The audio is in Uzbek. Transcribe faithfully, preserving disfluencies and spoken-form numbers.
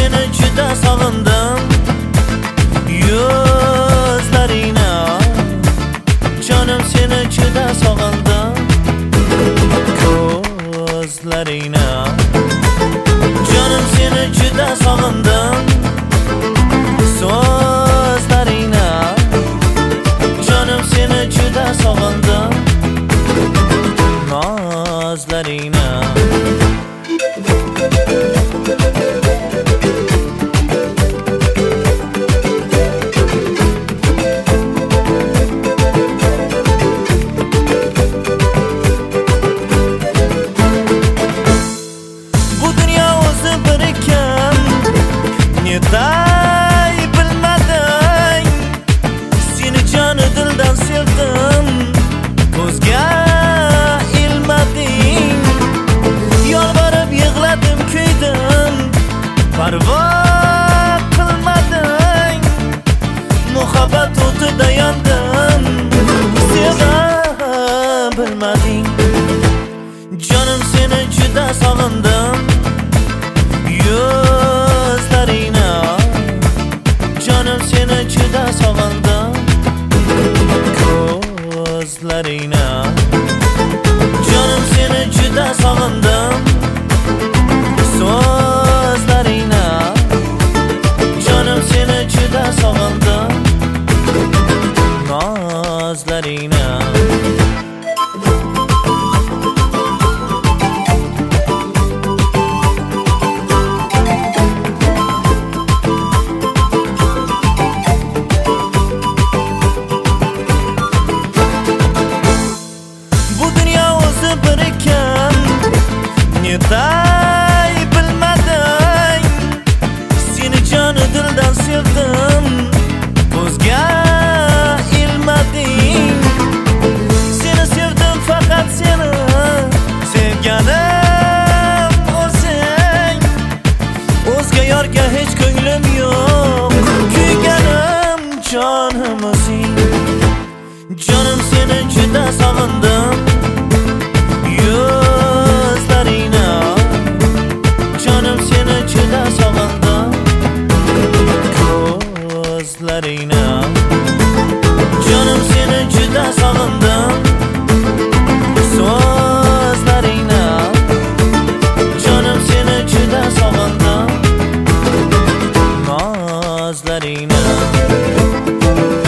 seni juda sog'indim. Yuzlaringni, jonim seni juda sog'indim. Ko'zlaringni, jonim seni juda sog'indim. So'zlaringni, jonim seni juda sog'indim. Nozlaringni. Netay bilmadim, seni joni dildan sevdim. Ko'zga ilmading, yolvorib yig'ladim, kuydim. Parvo qilmading, muhabbat o'tida yondim. Seva bilmading, jonim seni juda sog'indim. Yuzlaringni, jonim seni juda sog'indim. Ko'zlaringni, jonim seni juda sog'indim. So'zlaringni, jonim seni juda sog'indim. Nozlaringni. Netay bilmadim, seni joni dildan sevdim. Ko'zga ilmading, seni sevdim, faqat seni sevganim o'zing. O'zga yorga hech ko'nglim yo'q, kuyganim jonim o'zing. Jonim seni juda sog'indim. Yuzlaringni, jonim seni juda sog'indim. Ko'zlaringni, jonim seni juda sog'indim. So'zlaringni, jonim seni juda sog'indim. Nozlaringni.